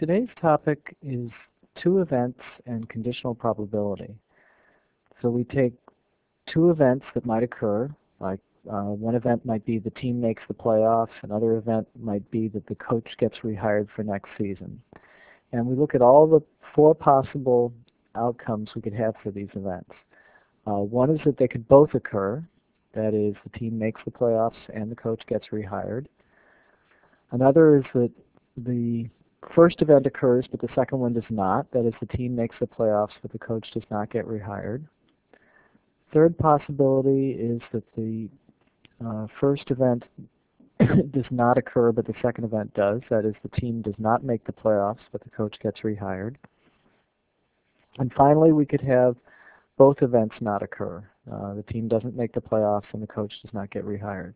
Today's topic is two events and conditional probability. So we take two events that might occur, like one event might be the team makes the playoffs, another event might be that the coach gets rehired for next season. And we look at all the four possible outcomes we could have for these events. One is that they could both occur, that is, the team makes the playoffs and the coach gets rehired. Another is that the first event occurs, but the second one does not. That is, the team makes the playoffs, but the coach does not get rehired. Third possibility is that the first event does not occur, but the second event does. That is, the team does not make the playoffs, but the coach gets rehired. And finally, we could have both events not occur. The team doesn't make the playoffs, and the coach does not get rehired.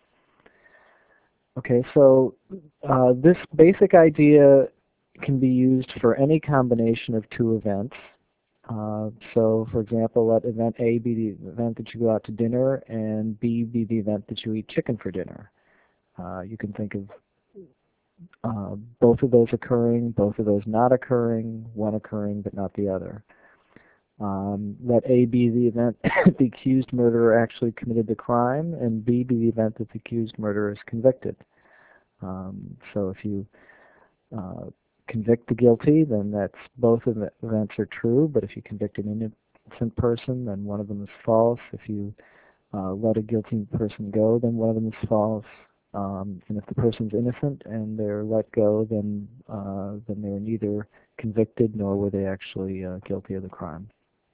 Okay, so this basic idea can be used for any combination of two events. So, for example, let event A be the event that you go out to dinner, and B be the event that you eat chicken for dinner. You can think of both of those occurring, both of those not occurring, one occurring but not the other. Let A be the event the accused murderer actually committed the crime, and B be the event that the accused murderer is convicted. So if you convict the guilty, then that's both of the events are true, but if you convict an innocent person, then one of them is false. If you let a guilty person go, then one of them is false. And if the person's innocent and they're let go, then they were neither convicted nor were they actually guilty of the crime.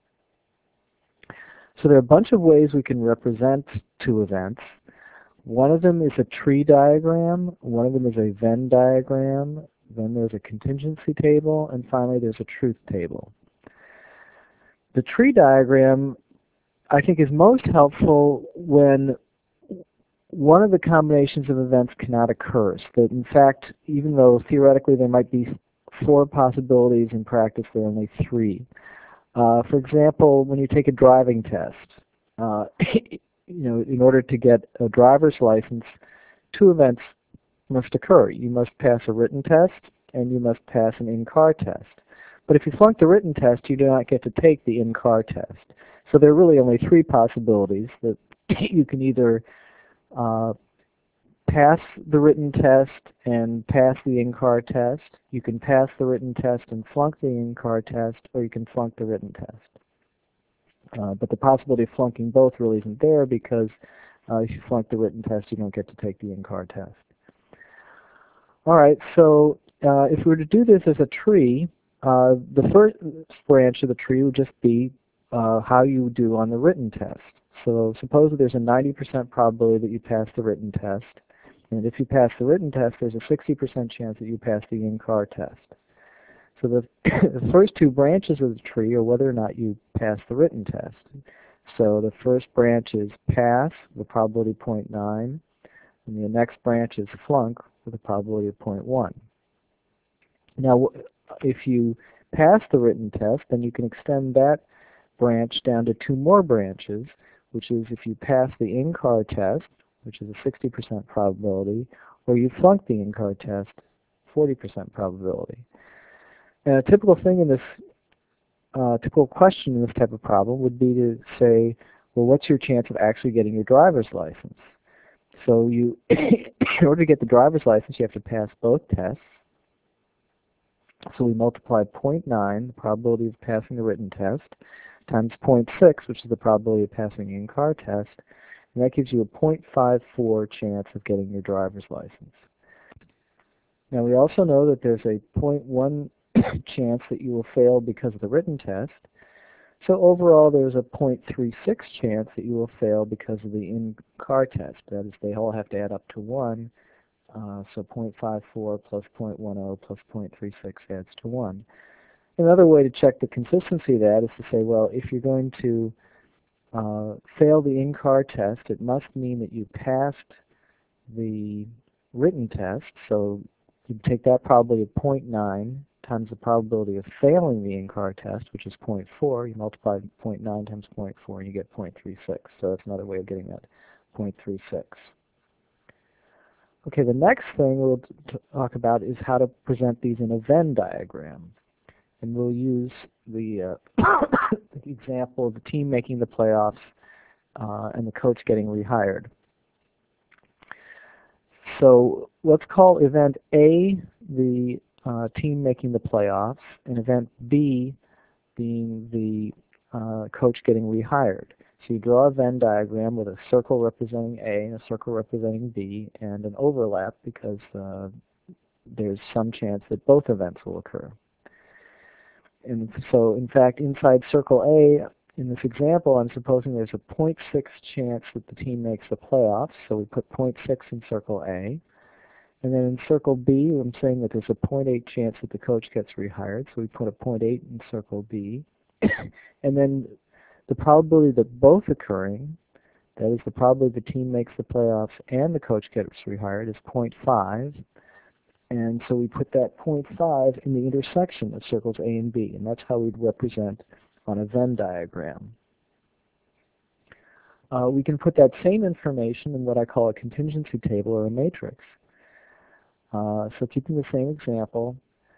So there are a bunch of ways we can represent two events. One of them is a tree diagram, one of them is a Venn diagram, then there's a contingency table, and finally there's a truth table. The tree diagram, I think, is most helpful when one of the combinations of events cannot occur. So that, in fact, even though theoretically there might be four possibilities, in practice there are only three. For example, when you take a driving test, in order to get a driver's license, two events must occur. You must pass a written test, and you must pass an in-car test. But if you flunk the written test, you do not get to take the in-car test. So there are really only three possibilities: that you can either pass the written test and pass the in-car test, you can pass the written test and flunk the in-car test, or you can flunk the written test. But the possibility of flunking both really isn't there, because if you flunk the written test, you don't get to take the in-car test. All right, so if we were to do this as a tree, the first branch of the tree would just be how you do on the written test. So suppose that there's a 90% probability that you pass the written test, and if you pass the written test, there's a 60% chance that you pass the in-car test. So the first two branches of the tree are whether or not you pass the written test. So the first branch is pass, with a probability of 0.9, and the next branch is flunk, with a probability of 0.1. Now, if you pass the written test, then you can extend that branch down to two more branches, which is if you pass the in-car test, which is a 60% probability, or you flunk the in-car test, 40% probability. And a typical thing in this, typical question in this type of problem would be to say, well, what's your chance of actually getting your driver's license? So you, in order to get the driver's license, you have to pass both tests. So we multiply 0.9, the probability of passing the written test, times 0.6, which is the probability of passing the in-car test, and that gives you a 0.54 chance of getting your driver's license. Now we also know that there's a 0.1 chance that you will fail because of the written test. So overall there's a 0.36 chance that you will fail because of the in-car test. That is, they all have to add up to 1. So 0.54 plus 0.10 plus 0.36 adds to 1. Another way to check the consistency of that is to say, well, if you're going to fail the in-car test, it must mean that you passed the written test. So you take that probability of 0.9 times the probability of failing the in-car test, which is 0.4. You multiply 0.9 times 0.4, and you get 0.36. So that's another way of getting that 0.36. Okay, the next thing we'll talk about is how to present these in a Venn diagram. And we'll use the the example of the team making the playoffs and the coach getting rehired. So let's call event A the team making the playoffs, and event B being the coach getting rehired. So you draw a Venn diagram with a circle representing A and a circle representing B, and an overlap because there's some chance that both events will occur. And so, in fact, inside circle A, in this example, I'm supposing there's a 0.6 chance that the team makes the playoffs, so we put 0.6 in circle A. And then in circle B, I'm saying that there's a 0.8 chance that the coach gets rehired, so we put a 0.8 in circle B. And then the probability that both occurring, that is the probability the team makes the playoffs and the coach gets rehired, is 0.5. And so we put that 0.5 in the intersection of circles A and B, and that's how we'd represent on a Venn diagram. We can put that same information in what I call a contingency table or a matrix. So keeping the same example,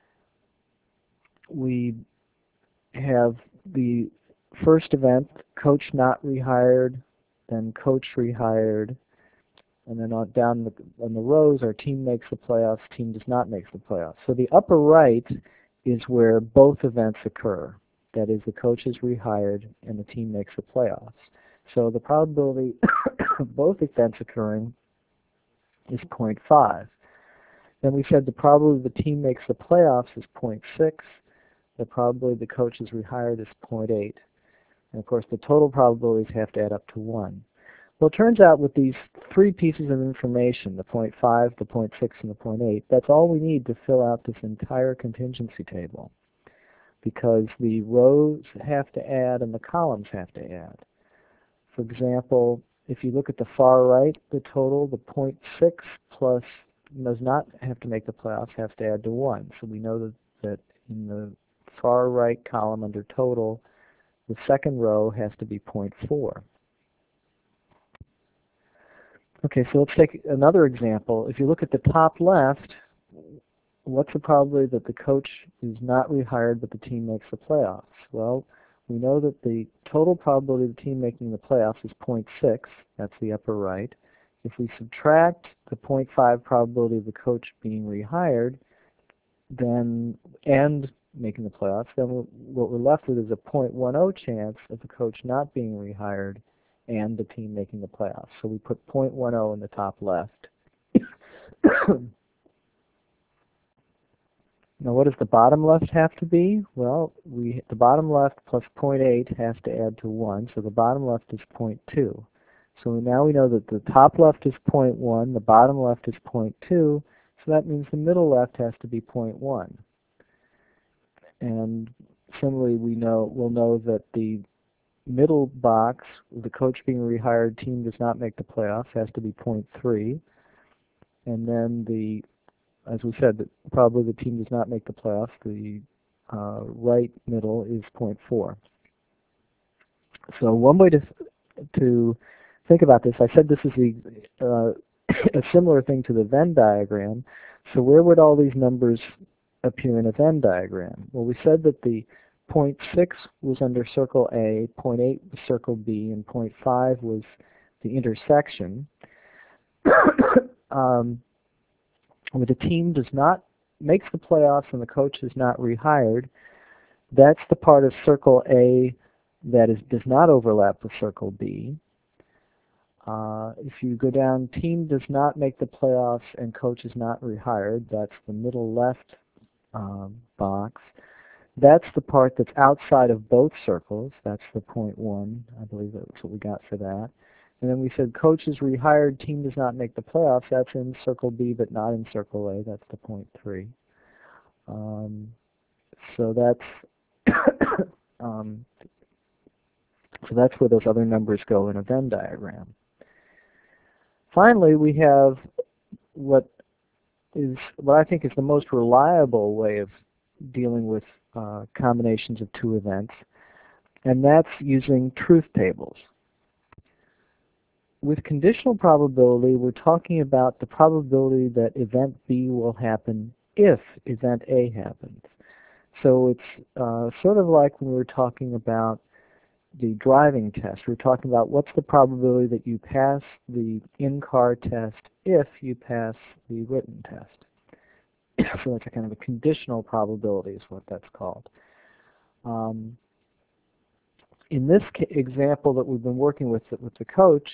we have the first event, coach not rehired, then coach rehired, and then down on the rows, our team makes the playoffs, team does not make the playoffs. So the upper right is where both events occur. That is, the coach is rehired and the team makes the playoffs. So the probability of both events occurring is 0.5. Then we said the probability the team makes the playoffs is 0.6. The probability the coach is rehired is 0.8. And of course, the total probabilities have to add up to 1. Well, it turns out with these three pieces of information, the 0.5, the 0.6, and the 0.8, that's all we need to fill out this entire contingency table, because the rows have to add and the columns have to add. For example, if you look at the far right, the total, the 0.6 plus does not have to make the playoffs, has to add to 1. So we know that in the far right column under total, the second row has to be 0.4. Okay, so let's take another example. If you look at the top left, what's the probability that the coach is not rehired but the team makes the playoffs? Well, we know that the total probability of the team making the playoffs is 0.6. That's the upper right. If we subtract the 0.5 probability of the coach being rehired, then and making the playoffs, then what we're left with is a 0.10 chance of the coach not being rehired and the team making the playoffs. So we put 0.10 in the top left. Now what does the bottom left have to be? Well, the bottom left plus 0.8 has to add to 1, so the bottom left is 0.2. So now we know that the top left is 0.1, the bottom left is 0.2, so that means the middle left has to be 0.1. And similarly, we'll know that the middle box, the coach being rehired, team does not make the playoffs, has to be 0.3. And then as we said, probably the team does not make the playoffs, the right middle is 0.4. So one way to think about this, I said this is a similar thing to the Venn diagram. So where would all these numbers appear in a Venn diagram? Well, we said that the 0.6 was under circle A, 0.8 was circle B, and 0.5 was the intersection. When the team does not makes the playoffs and the coach is not rehired, that's the part of circle A that does not overlap with circle B. If you go down, team does not make the playoffs and coach is not rehired, that's the middle left box. That's the part that's outside of both circles. That's the 0.1. I believe that's what we got for that. And then we said coach is rehired, team does not make the playoffs. That's in circle B, but not in circle A. That's the 0.3. So that's where those other numbers go in a Venn diagram. Finally, we have what I think is the most reliable way of dealing with combinations of two events, and that's using truth tables. with conditional probability, we're talking about the probability that event B will happen if event A happens. So it's sort of like when we were talking about the driving test. We're talking about what's the probability that you pass the in-car test if you pass the written test. So that's a kind of a conditional probability is what that's called. In this example that we've been working with the coach,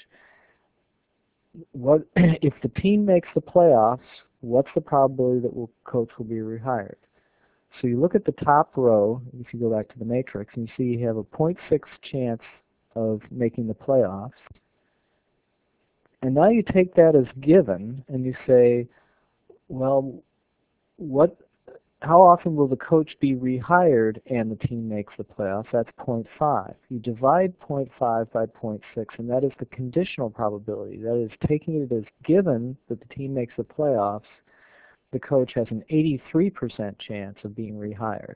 what if the team makes the playoffs, what's the probability that coach will be rehired? So you look at the top row, if you go back to the matrix, and you see you have a 0.6 chance of making the playoffs. And now you take that as given, and you say, well, how often will the coach be rehired and the team makes the playoffs? That's 0.5. You divide 0.5 by 0.6, and that is the conditional probability. That is taking it as given that the team makes the playoffs, the coach has an 83% chance of being rehired.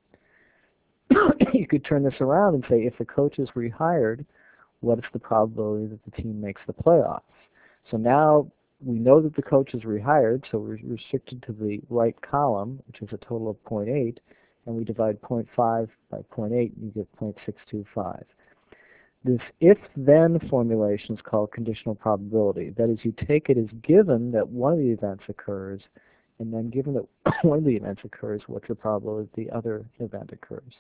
You could turn this around and say, if the coach is rehired, what is the probability that the team makes the playoffs? So now we know that the coach is rehired, so we're restricted to the right column, which is a total of 0.8, and we divide 0.5 by 0.8, and you get 0.625. This if-then formulation is called conditional probability. That is, you take it as given that one of the events occurs, and then given that one of the events occurs, what's the probability that the other event occurs?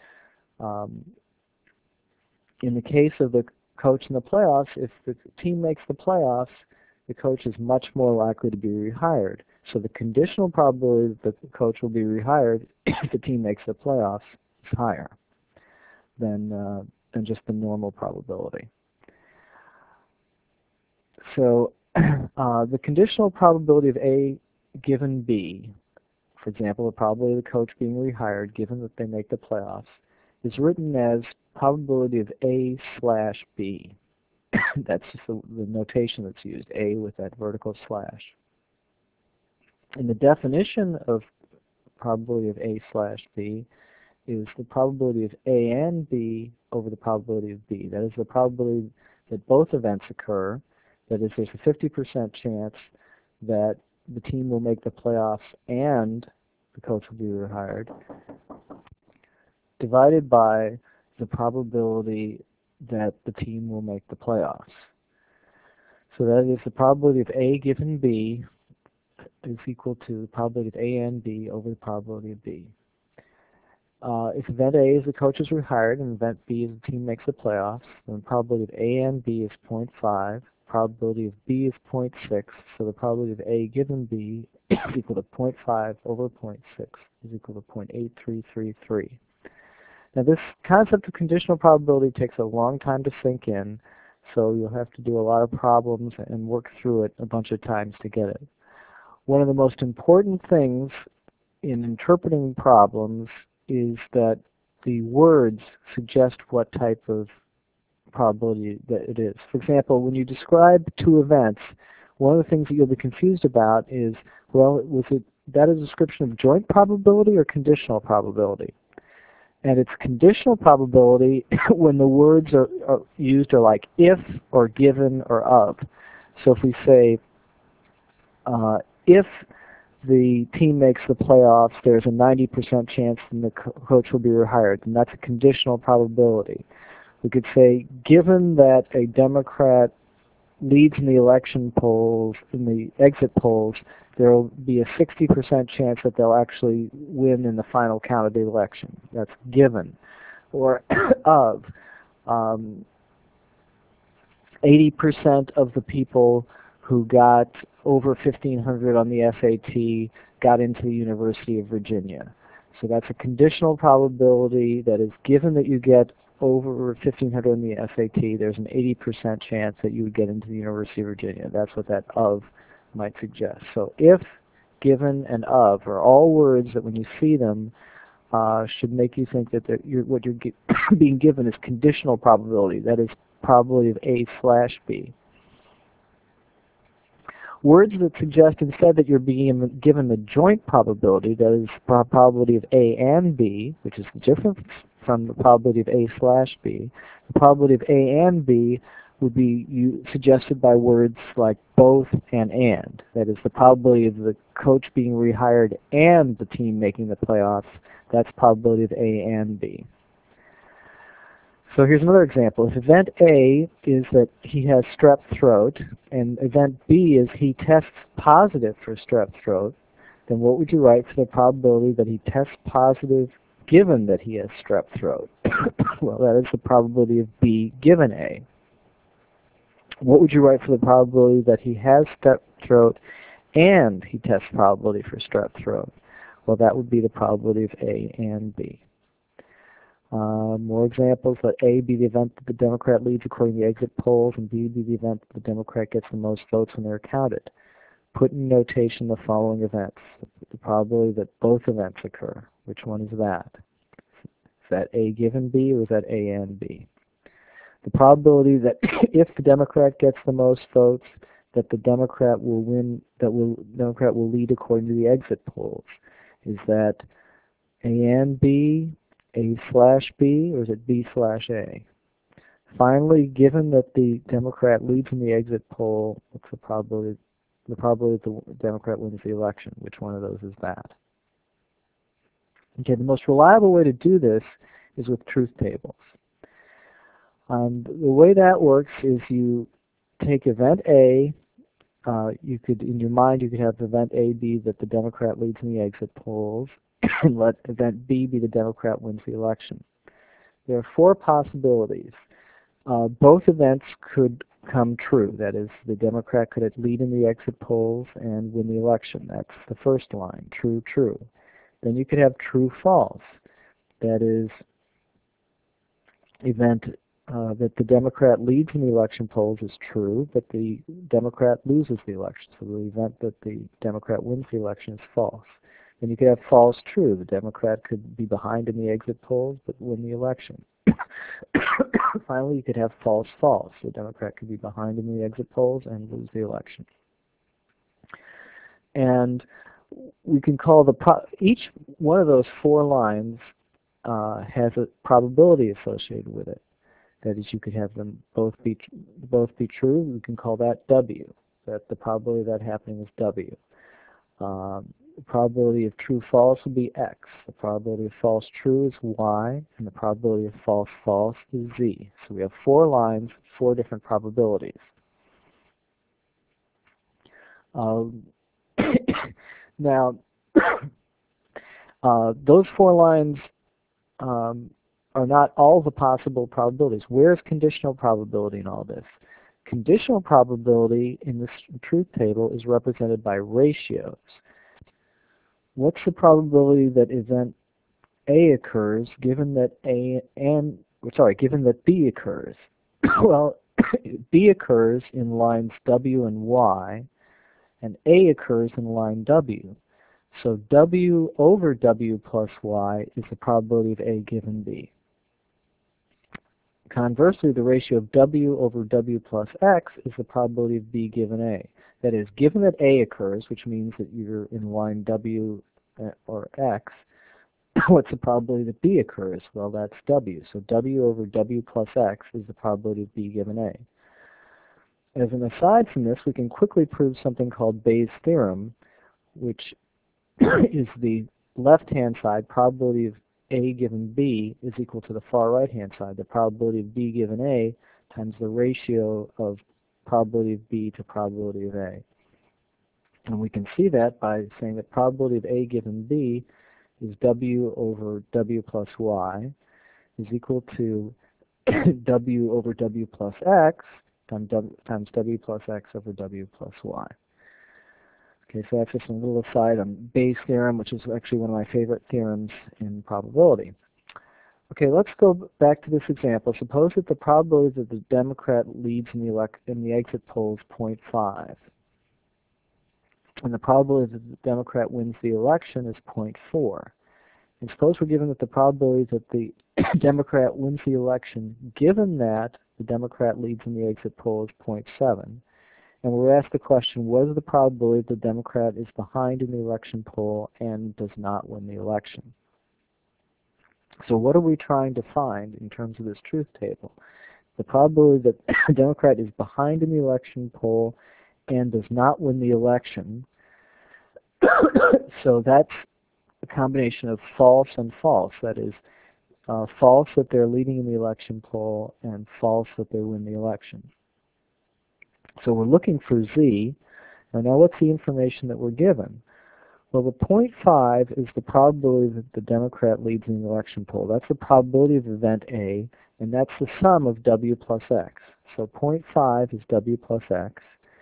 In the case of the coach in the playoffs, if the team makes the playoffs, the coach is much more likely to be rehired. So the conditional probability that the coach will be rehired if the team makes the playoffs is higher than just the normal probability. So the conditional probability of A given B, for example, the probability of the coach being rehired given that they make the playoffs, is written as probability of A slash B. That's just the notation that's used, A with that vertical slash. And the definition of probability of A slash B is the probability of A and B over the probability of B. That is the probability that both events occur. That is, there's a 50% chance that the team will make the playoffs and the coach will be rehired, divided by the probability that the team will make the playoffs. So that is the probability of A given B is equal to the probability of A and B over the probability of B. If event A is the coach is rehired and event B is the team makes the playoffs, then the probability of A and B is 0.5, probability of B is 0.6, so the probability of A given B is equal to 0.5 over 0.6 is equal to 0.8333. Now this concept of conditional probability takes a long time to sink in, so you'll have to do a lot of problems and work through it a bunch of times to get it. One of the most important things in interpreting problems is that the words suggest what type of probability that it is. For example, when you describe two events, one of the things that you'll be confused about is, well, was that a description of joint probability or conditional probability? And it's conditional probability when the words are used are like if or given or of. So if we say, if the team makes the playoffs, there's a 90% chance that the coach will be rehired, and that's a conditional probability. We could say, given that a Democrat leads in the election polls, in the exit polls, there will be a 60% chance that they'll actually win in the final count of the election. That's given. Or of 80% of the people who got over 1,500 on the SAT got into the University of Virginia. So that's a conditional probability that is given that you get over 1,500 on the SAT, there's an 80% chance that you would get into the University of Virginia. That's what that of might suggest. So if, given, and of are all words that when you see them should make you think that what you're being given is conditional probability. That is probability of A slash B. Words that suggest instead that you're being given the joint probability, that is probability of A and B, which is different from the probability of A slash B. The probability of A and B would be suggested by words like both and. That is, the probability of the coach being rehired and the team making the playoffs, that's probability of A and B. So here's another example. If event A is that he has strep throat, and event B is he tests positive for strep throat, then what would you write for the probability that he tests positive given that he has strep throat? Well, that is the probability of B given A. What would you write for the probability that he has strep throat and he tests probability for strep throat? Well, that would be the probability of A and B. More examples. Let A be the event that the Democrat leads according to the exit polls, and B be the event that the Democrat gets the most votes when they're counted. Put in notation the following events. The probability that both events occur. Which one is that? Is that A given B, or is that A and B? The probability that if the Democrat gets the most votes, that the Democrat will win, Democrat will lead according to the exit polls. Is that A and B, A/B, or is it B/A? Finally, given that the Democrat leads in the exit poll, what's the probability? The probability that the Democrat wins the election. Which one of those is that? Okay, the most reliable way to do this is with truth tables. The way that works is you take event A. You could, in your mind, you could have event A be that the Democrat leads in the exit polls, and let event B be the Democrat wins the election. There are four possibilities. Both events could come true. That is, the Democrat could lead in the exit polls and win the election. That's the first line, true, true. Then you could have true, false. That is, event that the Democrat leads in the election polls is true, but the Democrat loses the election. So the event that the Democrat wins the election is false. Then you could have false, true. The Democrat could be behind in the exit polls but win the election. Finally, you could have false, false. The Democrat could be behind in the exit polls and lose the election. And we can call each one of those four lines has a probability associated with it. That is, you could have them both be true. We can call that W. That the probability of that happening is W. The probability of true false would be X. The probability of false true is Y, and the probability of false false is Z. So we have four lines, four different probabilities. Now, those four lines are not all the possible probabilities. Where's conditional probability in all this? Conditional probability in this truth table is represented by ratios. What's the probability that event A occurs given that given that B occurs? Well, B occurs in lines W and Y, and A occurs in line W. So W over W plus Y is the probability of A given B. Conversely, the ratio of W over W plus X is the probability of B given A. That is, given that A occurs, which means that you're in line W or X, what's the probability that B occurs? Well, that's W. So W over W plus X is the probability of B given A. As an aside from this, we can quickly prove something called Bayes' theorem, which is the left-hand side, probability of A given B is equal to the far right-hand side, the probability of B given A times the ratio of probability of B to probability of A. And we can see that by saying that probability of A given B is W over W plus Y is equal to W over W plus X times W plus X over W plus Y. Okay, so that's just a little aside on Bayes' theorem, which is actually one of my favorite theorems in probability. Okay, let's go back to this example. Suppose that the probability that the Democrat leads in the exit poll is 0.5. And the probability that the Democrat wins the election is 0.4. And suppose we're given that the probability that the Democrat wins the election, given that the Democrat leads in the exit poll, is 0.7. And we're asked the question, what is the probability that the Democrat is behind in the election poll and does not win the election? So what are we trying to find in terms of this truth table? The probability that a Democrat is behind in the election poll and does not win the election. So that's a combination of false and false. That is, false that they're leading in the election poll and false that they win the election. So we're looking for Z. And now what's the information that we're given? Well, the 0.5 is the probability that the Democrat leads in the election poll. That's the probability of event A, and that's the sum of W plus X. So 0.5 is W plus X.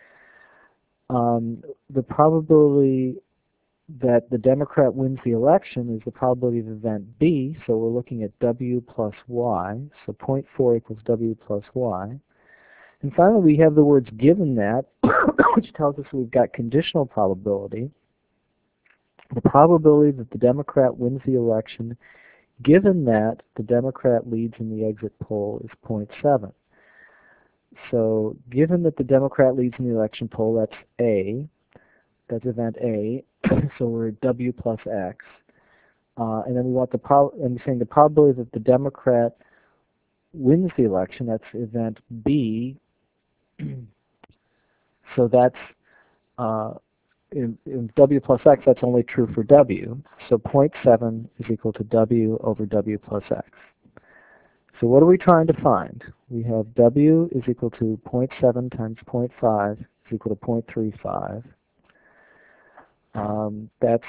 The probability that the Democrat wins the election is the probability of event B, so we're looking at W plus Y. So 0.4 equals W plus Y. And finally, we have the words given that, which tells us we've got conditional probability. The probability that the Democrat wins the election, given that the Democrat leads in the exit poll, is 0.7. So given that the Democrat leads in the election poll, that's A. That's event A. So we're at W plus X. And then we want and we're saying the probability that the Democrat wins the election, that's event B. So that's in W plus X, that's only true for W. So 0.7 is equal to W over W plus X. So what are we trying to find? We have W is equal to 0.7 times 0.5 is equal to 0.35. That's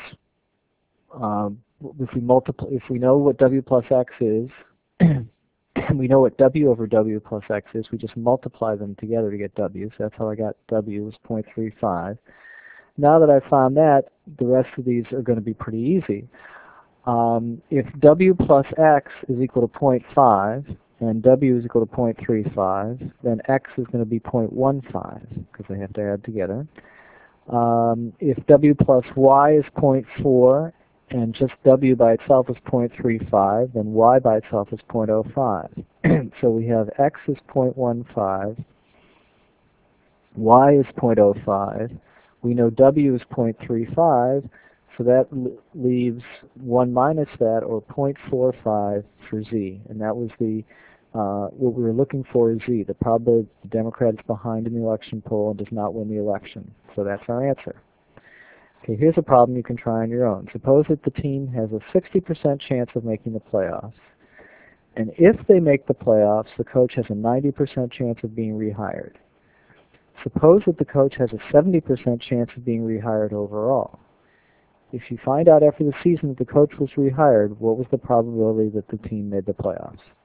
if we know what W plus X is, and we know what W over W plus X is, we just multiply them together to get W. So that's how I got W is 0.35. Now that I've found that, the rest of these are going to be pretty easy. If W plus X is equal to 0.5 and W is equal to 0.35, then X is going to be 0.15 because they have to add together. If W plus Y is 0.4 and just W by itself is 0.35, then Y by itself is 0.05. So we have X is 0.15, Y is 0.05. We know W is 0.35, so that leaves 1 minus that, or 0.45 for Z. And that was what we were looking for is Z, the probability that the Democrat is behind in the election poll and does not win the election. So that's our answer. Okay, here's a problem you can try on your own. Suppose that the team has a 60% chance of making the playoffs. And if they make the playoffs, the coach has a 90% chance of being rehired. Suppose that the coach has a 70% chance of being rehired overall. If you find out after the season that the coach was rehired, what was the probability that the team made the playoffs?